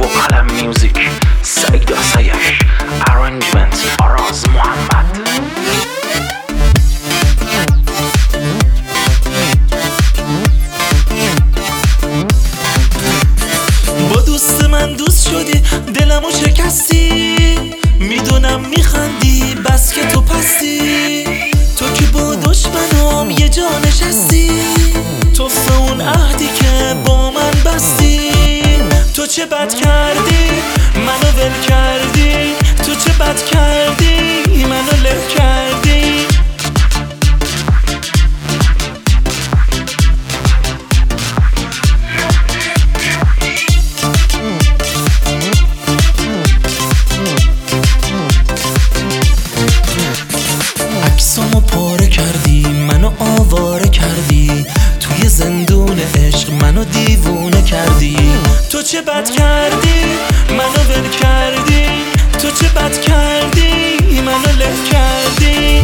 و قلم میوزیک، سعید سیش، ارنجمنت آراز محمد. با دوست من دوست شدی، دلمو شکستی، میدونم میخندی بس که تو پستی. تو که با دشمنام یه جا نشستی، توف اون عهدی که با من بستی. تو چه بد کردی منو ول کردی، تو چه بد کردی منو له کردی. عکسامو پاره کردی، منو آواره کردی، توی زندون عشق منو دیوونه کردی. تو چه بد کردی منو ول کردی، تو چه بد کردی منو له کردی.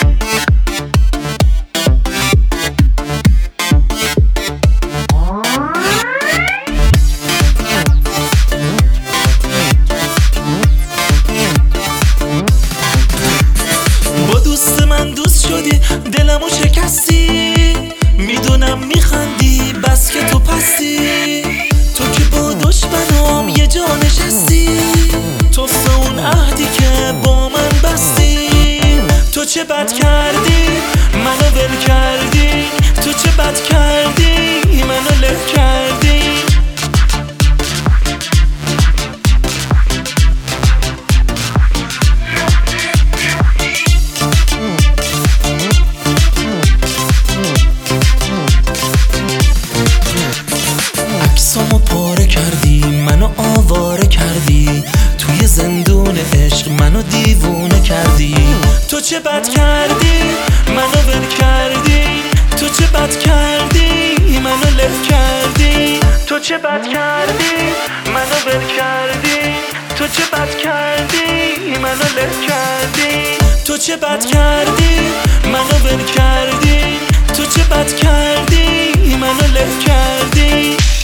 با دوست من دوست شدی، دلمو شکستی، میدونم میخندی بس که تو پستی. تو که با دشمنام یه جا نشستی، توف اون عهدی که با من بستی. تو چه بد کردی منو ول کردی، تو چه بد کردی منو له کردی. عکسامو پاره کردی، منو آواره کردی، توی زندون عشق منو دیوونه کردی. تو چه بد کردی منو ول کردی، تو چه بد کردی منو له کردی. تو چه بد کردی منو ول کردی، تو چه بد کردی منو له کردی. تو چه بد کردی منو ول کردی، تو چه بد کردی منو له کردی.